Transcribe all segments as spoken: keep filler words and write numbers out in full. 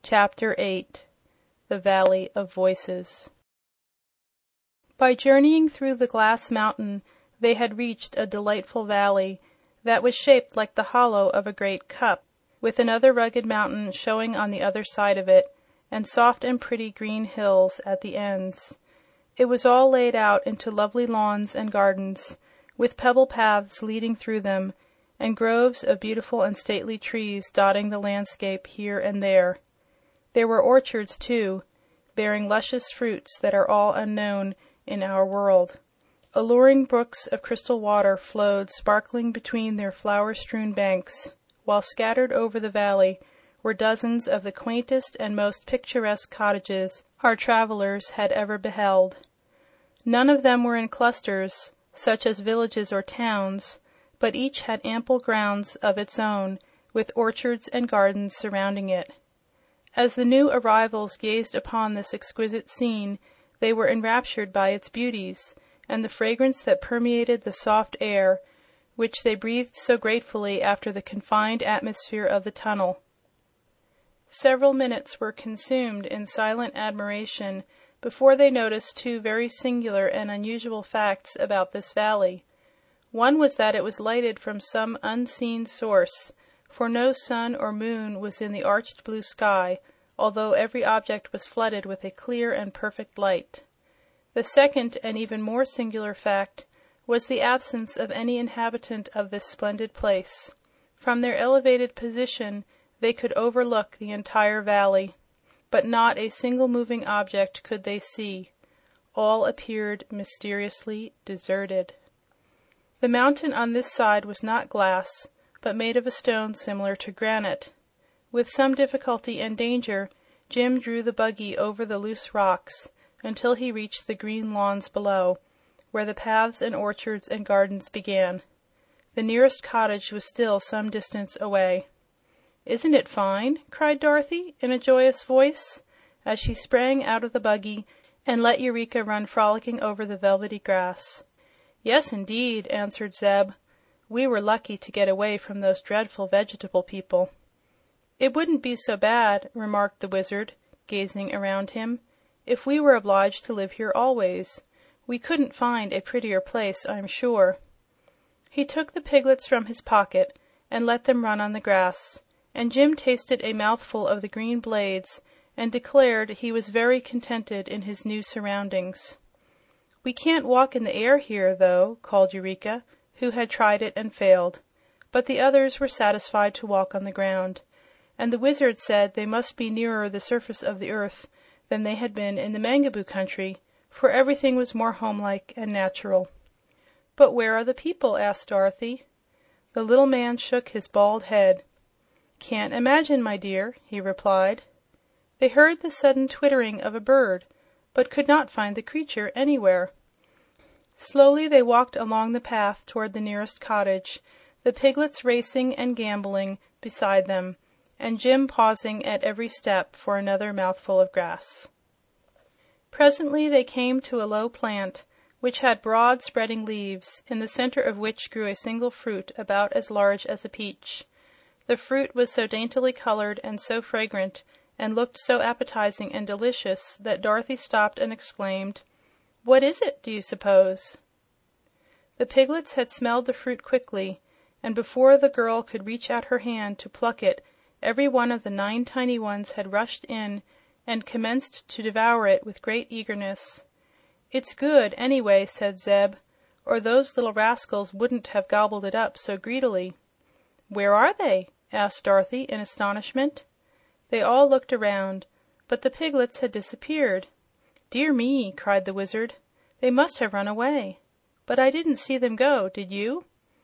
Chapter eight. The Valley of Voices. By journeying through the glass mountain, they had reached a delightful valley that was shaped like the hollow of a great cup, with another rugged mountain showing on the other side of it, and soft and pretty green hills at the ends. It was all laid out into lovely lawns and gardens, with pebble paths leading through them, and groves of beautiful and stately trees dotting the landscape here and there. There were orchards, too, bearing luscious fruits that are all unknown in our world. Alluring brooks of crystal water flowed sparkling between their flower-strewn banks, while scattered over the valley were dozens of the quaintest and most picturesque cottages our travelers had ever beheld. None of them were in clusters, such as villages or towns, but each had ample grounds of its own, with orchards and gardens surrounding it. As the new arrivals gazed upon this exquisite scene, they were enraptured by its beauties, and the fragrance that permeated the soft air, which they breathed so gratefully after the confined atmosphere of the tunnel. Several minutes were consumed in silent admiration before they noticed two very singular and unusual facts about this valley. One was that it was lighted from some unseen source, for no sun or moon was in the arched blue sky, although every object was flooded with a clear and perfect light. The second and even more singular fact was the absence of any inhabitant of this splendid place. From their elevated position they could overlook the entire valley, but not a single moving object could they see. All appeared mysteriously deserted. The mountain on this side was not glass, but made of a stone similar to granite. With some difficulty and danger, Jim drew the buggy over the loose rocks until he reached the green lawns below, where the paths and orchards and gardens began. The nearest cottage was still some distance away. "Isn't it fine?" cried Dorothy in a joyous voice, as she sprang out of the buggy and let Eureka run frolicking over the velvety grass. "Yes, indeed," answered Zeb. "We were lucky to get away from those dreadful vegetable people." "It wouldn't be so bad," remarked the Wizard, gazing around him, "if we were obliged to live here always. We couldn't find a prettier place, I'm sure." He took the piglets from his pocket and let them run on the grass, and Jim tasted a mouthful of the green blades and declared he was very contented in his new surroundings. "We can't walk in the air here, though," called Eureka, who had tried it and failed. But the others were satisfied to walk on the ground, and the Wizard said they must be nearer the surface of the earth than they had been in the Mangaboo country, for everything was more homelike and natural. "But where are the people?" asked Dorothy. The little man shook his bald head. "Can't imagine, my dear," he replied. They heard the sudden twittering of a bird, but could not find the creature anywhere. Slowly they walked along the path toward the nearest cottage, the piglets racing and gamboling beside them, and Jim pausing at every step for another mouthful of grass. Presently they came to a low plant which had broad, spreading leaves, in the center of which grew a single fruit about as large as a peach. The fruit was so daintily colored and so fragrant and looked so appetizing and delicious that Dorothy stopped and exclaimed, "What is it, do you suppose?" The piglets had smelled the fruit quickly, and before the girl could reach out her hand to pluck it, every one of the nine tiny ones had rushed in and commenced to devour it with great eagerness. "It's good, anyway," said Zeb, "or those little rascals wouldn't have gobbled it up so greedily." "Where are they?" asked Dorothy in astonishment. They all looked around, but the piglets had disappeared. "Dear me!" cried the Wizard. "They must have run away. But I didn't see them go, did you?"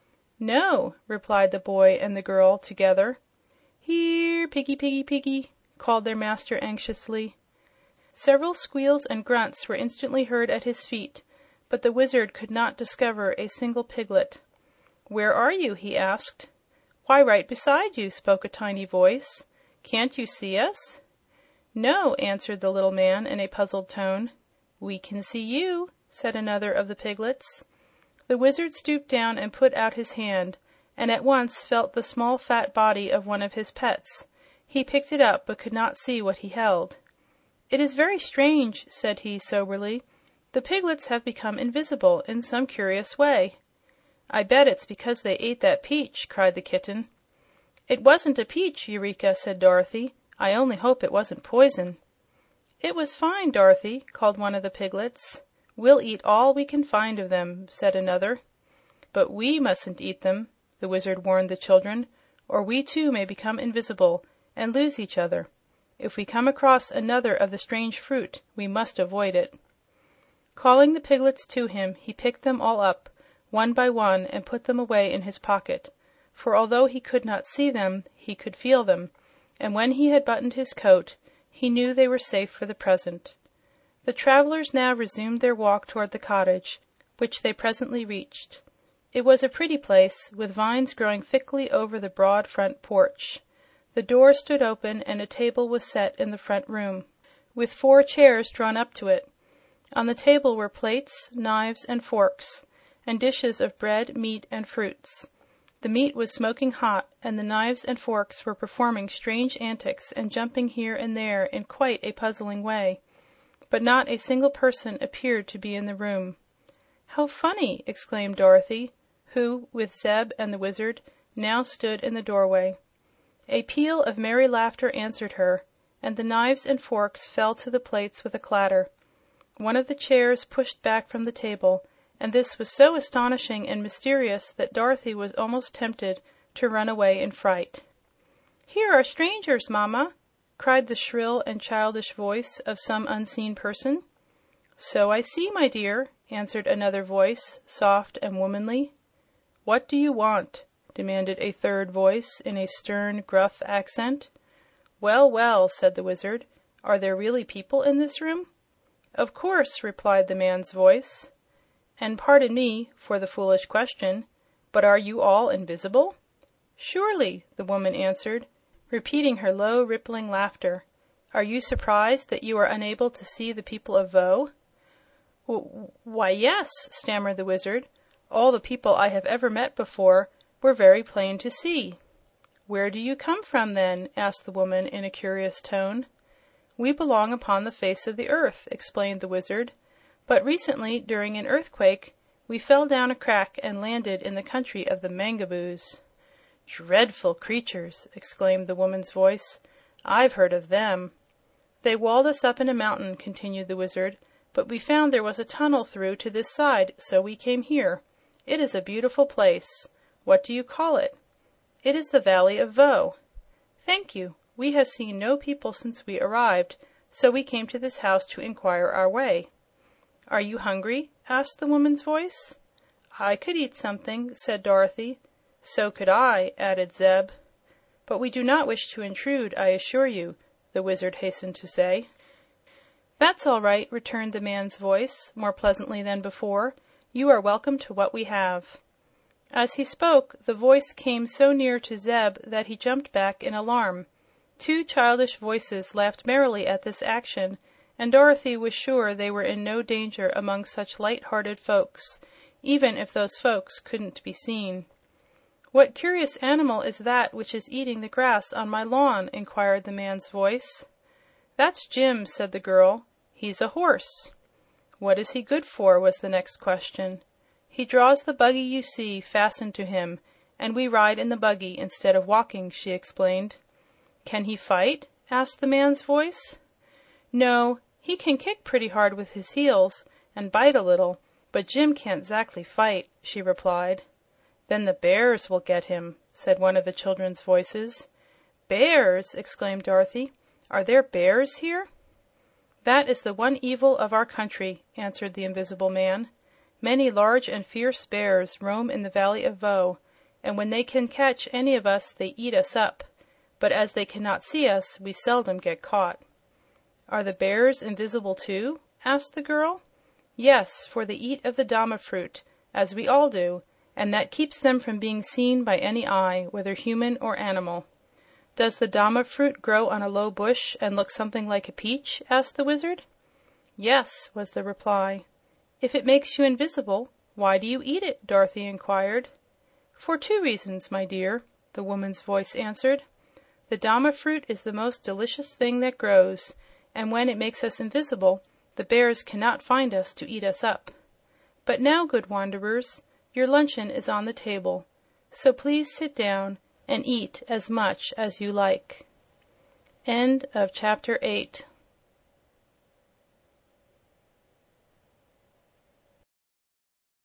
"No," replied the boy and the girl together. "Here, piggy, piggy, piggy!" called their master anxiously. Several squeals and grunts were instantly heard at his feet, but the Wizard could not discover a single piglet. "Where are you?" he asked. "Why, right beside you," spoke a tiny voice. "Can't you see us?" "No," answered the little man in a puzzled tone. "We can see you," said another of the piglets. The Wizard stooped down and put out his hand, and at once felt the small fat body of one of his pets. He picked it up, but could not see what he held. "It is very strange," said he, soberly. "The piglets have become invisible in some curious way." "I bet it's because they ate that peach!" cried the kitten. "It wasn't a peach, Eureka," said Dorothy. "I only hope it wasn't poison." "It was fine, Dorothy," called one of the piglets. "We'll eat all we can find of them," said another. "But we mustn't eat them," the Wizard warned the children, "or we too may become invisible and lose each other. If we come across another of the strange fruit, we must avoid it." Calling the piglets to him, he picked them all up, one by one, and put them away in his pocket, for although he could not see them, he could feel them, and when he had buttoned his coat, he knew they were safe for the present. The travelers now resumed their walk toward the cottage, which they presently reached. It was a pretty place, with vines growing thickly over the broad front porch. The door stood open, and a table was set in the front room, with four chairs drawn up to it. On the table were plates, knives, and forks, and dishes of bread, meat, and fruits. The meat was smoking hot, and the knives and forks were performing strange antics and jumping here and there in quite a puzzling way. But not a single person appeared to be in the room. "How funny!" exclaimed Dorothy, who, with Zeb and the Wizard, now stood in the doorway. A peal of merry laughter answered her, and the knives and forks fell to the plates with a clatter. One of the chairs pushed back from the table, and this was so astonishing and mysterious that Dorothy was almost tempted to run away in fright. "Here are strangers, Mama!" cried the shrill and childish voice of some unseen person. "So I see, my dear," answered another voice, soft and womanly. "What do you want?" demanded a third voice in a stern, gruff accent. "Well, well," said the Wizard. "Are there really people in this room?" "Of course," replied the man's voice. "And pardon me for the foolish question, but are you all invisible?" "Surely," the woman answered, repeating her low, rippling laughter. "Are you surprised that you are unable to see the people of Voe?" W- "Why, yes," stammered the Wizard. "All the people I have ever met before were very plain to see." "Where do you come from, then?" asked the woman in a curious tone. "We belong upon the face of the earth," explained the Wizard. "But recently, during an earthquake, we fell down a crack and landed in the country of the Mangaboos." "Dreadful creatures!" exclaimed the woman's voice. "I've heard of them." "They walled us up in a mountain," continued the Wizard, "but we found there was a tunnel through to this side, so we came here. It is a beautiful place. What do you call it?" "It is the Valley of Voe." "Thank you. We have seen no people since we arrived, so we came to this house to inquire our way." "Are you hungry?" asked the woman's voice. "I could eat something," said Dorothy. "So could I," added Zeb. "But we do not wish to intrude, I assure you," the Wizard hastened to say. "That's all right," returned the man's voice, more pleasantly than before. "You are welcome to what we have." As he spoke, the voice came so near to Zeb that he jumped back in alarm. Two childish voices laughed merrily at this action, and Dorothy was sure they were in no danger among such light-hearted folks, even if those folks couldn't be seen. "What curious animal is that which is eating the grass on my lawn?" inquired the man's voice. "That's Jim," said the girl. "He's a horse." "What is he good for?" was the next question. "He draws the buggy you see fastened to him, and we ride in the buggy instead of walking," she explained. "Can he fight?" asked the man's voice. "No, he can kick pretty hard with his heels and bite a little, but Jim can't 'zactly fight," she replied. "Then the bears will get him," said one of the children's voices. "Bears!" exclaimed Dorothy. "Are there bears here?" "That is the one evil of our country," answered the invisible man. "Many large and fierce bears roam in the Valley of Voe, and when they can catch any of us they eat us up. But as they cannot see us, we seldom get caught." "Are the bears invisible, too?" asked the girl. "Yes, for they eat of the dama fruit, as we all do, and that keeps them from being seen by any eye, whether human or animal." "Does the dama fruit grow on a low bush and look something like a peach?" asked the Wizard. "Yes," was the reply. "If it makes you invisible, why do you eat it?" Dorothy inquired. "For two reasons, my dear," the woman's voice answered. The Dama fruit is the most delicious thing that grows, and when it makes us invisible the bears cannot find us to eat us up. But now, good wanderers, your luncheon is on the table, so please sit down and eat as much as you like." End of chapter eight.